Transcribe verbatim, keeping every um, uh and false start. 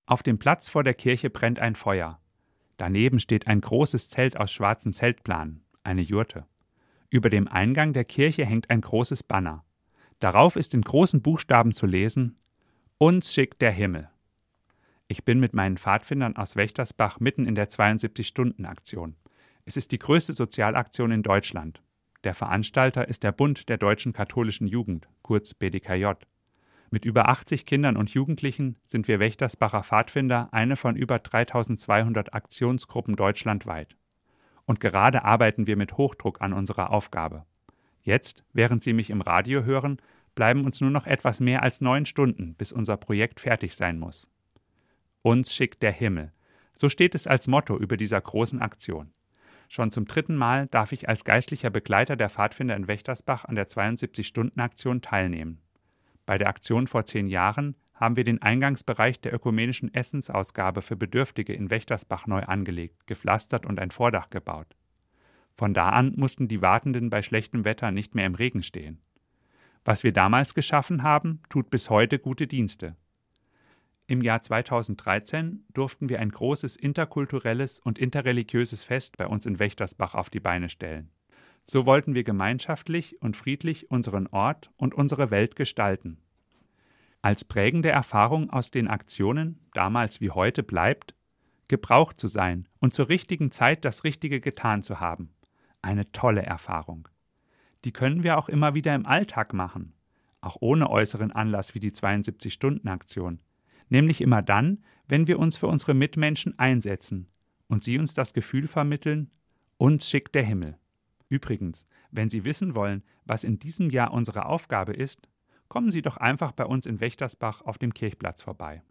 Auf dem Platz vor der Kirche brennt ein Feuer. Daneben steht ein großes Zelt aus schwarzen Zeltplanen, eine Jurte. Über dem Eingang der Kirche hängt ein großes Banner. Darauf ist in großen Buchstaben zu lesen: Uns schickt der Himmel. Ich bin mit meinen Pfadfindern aus Wächtersbach mitten in der zweiundsiebzig-Stunden-Aktion. Es ist die größte Sozialaktion in Deutschland. Der Veranstalter ist der Bund der Deutschen Katholischen Jugend, kurz B D K J. Mit über achtzig Kindern und Jugendlichen sind wir Wächtersbacher Pfadfinder eine von über dreitausendzweihundert Aktionsgruppen deutschlandweit. Und gerade arbeiten wir mit Hochdruck an unserer Aufgabe. Jetzt, während Sie mich im Radio hören, bleiben uns nur noch etwas mehr als neun Stunden, bis unser Projekt fertig sein muss. Uns schickt der Himmel. So steht es als Motto über dieser großen Aktion. Schon zum dritten Mal darf ich als geistlicher Begleiter der Pfadfinder in Wächtersbach an der zweiundsiebzig-Stunden-Aktion teilnehmen. Bei der Aktion vor zehn Jahren haben wir den Eingangsbereich der ökumenischen Essensausgabe für Bedürftige in Wächtersbach neu angelegt, gepflastert und ein Vordach gebaut. Von da an mussten die Wartenden bei schlechtem Wetter nicht mehr im Regen stehen. Was wir damals geschaffen haben, tut bis heute gute Dienste. Im Jahr zweitausenddreizehn durften wir ein großes interkulturelles und interreligiöses Fest bei uns in Wächtersbach auf die Beine stellen. So wollten wir gemeinschaftlich und friedlich unseren Ort und unsere Welt gestalten. Als prägende Erfahrung aus den Aktionen, damals wie heute, bleibt, gebraucht zu sein und zur richtigen Zeit das Richtige getan zu haben. Eine tolle Erfahrung. Die können wir auch immer wieder im Alltag machen, auch ohne äußeren Anlass wie die zweiundsiebzig-Stunden-Aktion. Nämlich immer dann, wenn wir uns für unsere Mitmenschen einsetzen und sie uns das Gefühl vermitteln: Uns schickt der Himmel. Übrigens, wenn Sie wissen wollen, was in diesem Jahr unsere Aufgabe ist, kommen Sie doch einfach bei uns in Wächtersbach auf dem Kirchplatz vorbei.